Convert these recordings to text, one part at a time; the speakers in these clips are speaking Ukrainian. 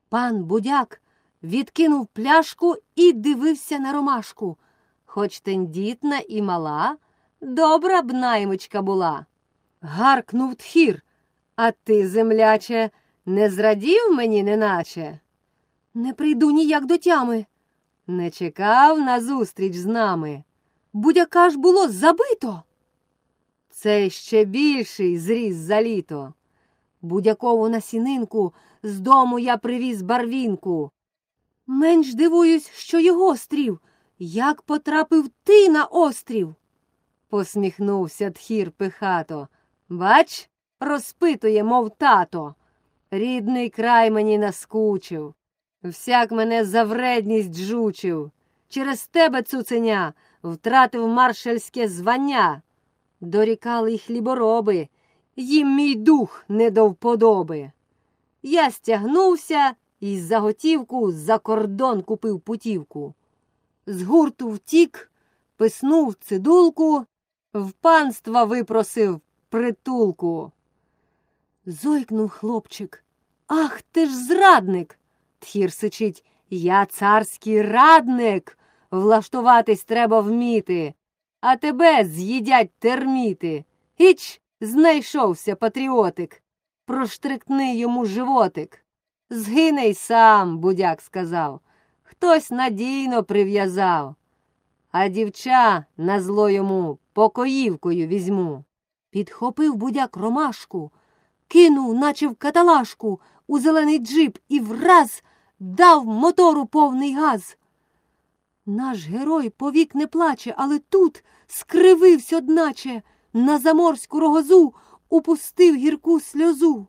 Пан Будяк відкинув пляшку і дивився на ромашку. Хоч тендітна і мала, добра б наймичка була. Гаркнув тхір: «А ти, земляче, не зрадів мені неначе?» «Не прийду ніяк до тями». «Не чекав на зустріч з нами?» «Будяка ж було забито». «Це ще більший зріс за літо. Будякову насінинку з дому я привіз барвінку. Менш дивуюсь, що його острів. Як потрапив ти на острів?» Посміхнувся тхір пихато. «Бач, розпитує, мов тато. Рідний край мені наскучив. Всяк мене за вредність жучив. Через тебе, цуценя, втратив маршальське звання. Дорікали й хлібороби, їм мій дух не до вподоби. Я стягнувся і за готівку за кордон купив путівку. З гурту втік, писнув цидулку, в панства випросив притулку». Зойкнув хлопчик. «Ах, ти ж зрадник!» Тхір сичить: «Я царський радник, влаштуватись треба вміти, а тебе з'їдять терміти. Іч, знайшовся патріотик, проштрикни йому животик». «Згине й сам», Будяк сказав, «хтось надійно прив'язав, а дівча назло йому покоївкою візьму». Підхопив Будяк ромашку, кинув, наче в каталажку, у зелений джип і враз дав мотору повний газ. Наш герой повік не плаче, але тут скривився одначе, на заморську рогозу упустив гірку сльозу.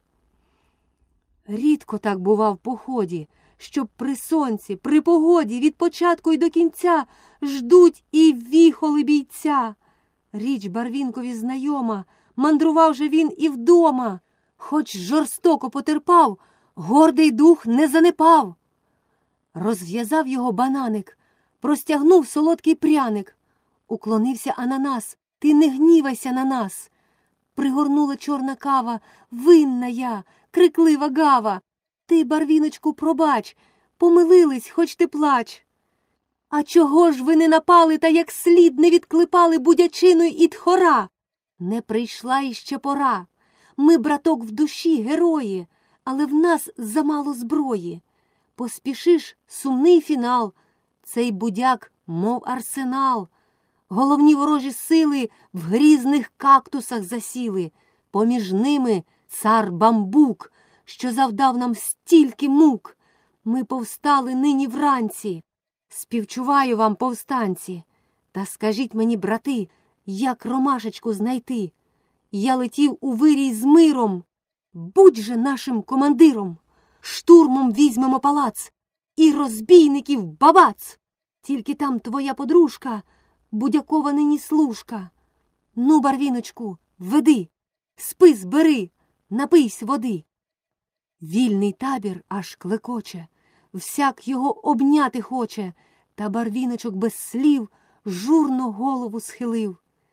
Рідко так бува в поході, щоб при сонці, при погоді від початку й до кінця ждуть і віхоли бійця. Річ Барвінкові знайома, мандрував же він і вдома. Хоч жорстоко потерпав, гордий дух не занепав. Розв'язав його бананик, простягнув солодкий пряник. Уклонився ананас: «Ти не гнівайся на нас». Пригорнула чорна кава: «Винна я, криклива гава. Ти, Барвіночку, пробач, помилились, хоч ти плач». «А чого ж ви не напали та як слід не відклепали будячину і тхора?» «Не прийшла іще пора. Ми, браток, в душі герої, але в нас замало зброї. Поспішиш — сумний фінал. Цей Будяк, мов арсенал. Головні ворожі сили в грізних кактусах засіли. Поміж ними цар Бамбук, що завдав нам стільки мук. Ми повстали нині вранці. Співчуваю вам, повстанці. Та скажіть мені, брати, як ромашечку знайти? Я летів у вирій з миром. Будь же нашим командиром. Штурмом візьмемо палац і розбійників бабац. Тільки там твоя подружка, Будякова нині служка. Ну, Барвіночку, веди, спис бери, напийсь води». Вільний табір аж клекоче, всяк його обняти хоче, та Барвіночок без слів журно голову схилив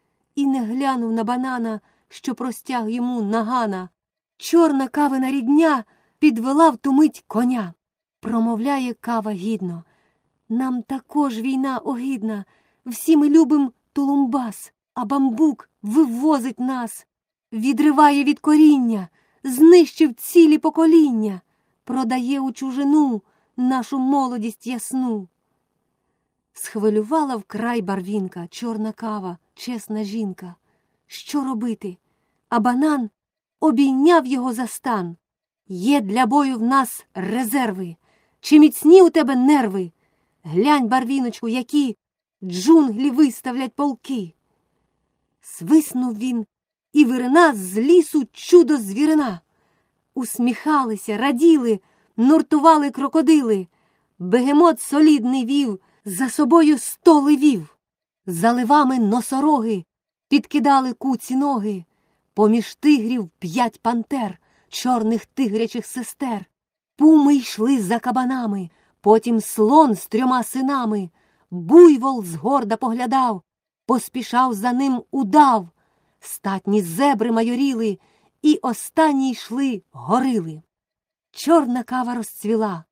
і не глянув на банана, що простяг йому нагана. Чорна кавина рідня підвела в ту мить коня. Промовляє кава гідно: «Нам також війна огидна, всі ми любим Тулумбас, а Бамбук вивозить нас, відриває від коріння, знищив цілі покоління, продає у чужину нашу молодість ясну». Схвилювала вкрай Барвінка, чорна кава, чесна жінка. Що робити? А банан обійняв його за стан. «Є для бою в нас резерви. Чи міцні у тебе нерви? Глянь, Барвіночку, які джунглі виставлять полки». Свиснув він, і вирина з лісу чудо звірина. Усміхалися, раділи, нуртували крокодили. Бегемот солідний вів, за собою 100 левів. За левами носороги підкидали куці ноги. Поміж тигрів 5 пантер, чорних тигрячих сестер. Пуми йшли за кабанами, потім слон з 3 синами. Буйвол згорда поглядав, поспішав за ним удав. Статні зебри майоріли, і останні йшли горили. Чорна кава розцвіла,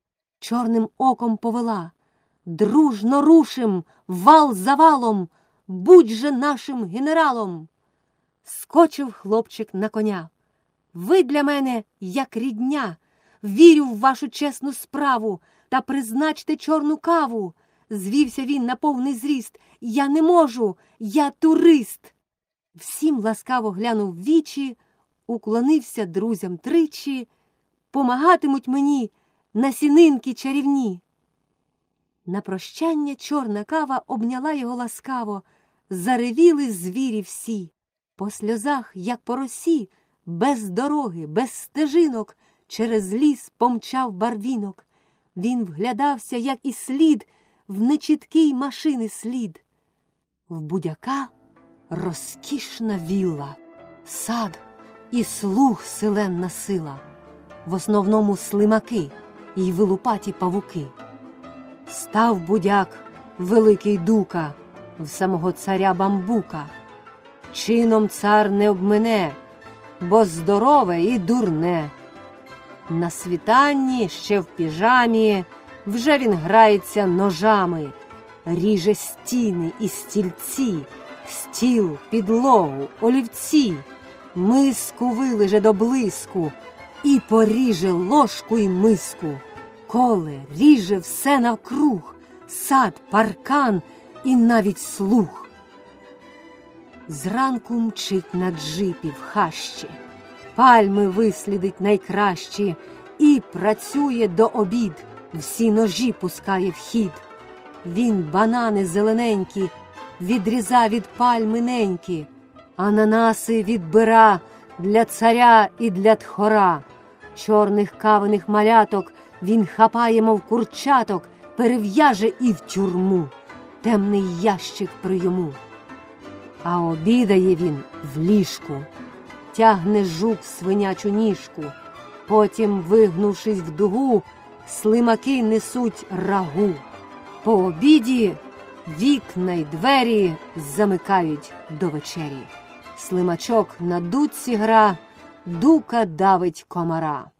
чорним оком повела. Дружно рушим, вал за валом, будь же нашим генералом. Скочив хлопчик на коня. Ви для мене, як рідня, вірю в вашу чесну справу, та призначте чорну каву. Звівся він на повний зріст. Я не можу, я турист. Всім ласкаво глянув в вічі, уклонився друзям тричі. Помагатимуть мені насінинки чарівні. На прощання чорна кава обняла його ласкаво. Заревіли звірі всі. По сльозах, як по росі, без дороги, без стежинок, через ліс помчав барвінок. Він вглядався, як і слід, в нечіткий машини слід. В будяка розкішна вілла, сад і слуг селенна сила. В основному слимаки й вилупаті павуки. Став будяк, великий дука, в самого царя бамбука. Чином цар не обмине, бо здорове і дурне. На світанні, ще в піжамі, вже він грається ножами, ріже стіни і стільці, стіл, підлогу, олівці, миску вилиже до блиску і поріже ложку й миску. Коле, ріже все навкруг, сад, паркан і навіть слуг. Зранку мчить на джипі в хащі, пальми вислідить найкращі і працює до обід, всі ножі пускає в хід. Він банани зелененькі відріза від пальми ненькі, ананаси відбира для царя і для тхора. Чорних каваних маляток він хапає, мов курчаток, перев'яже і в тюрму, темний ящик прийому. А обідає він в ліжку, тягне жук свинячу ніжку, потім, вигнувшись в дугу, слимаки несуть рагу. По обіді вікна й двері замикають до вечері. Слимачок на дудці гра, дука давить комара.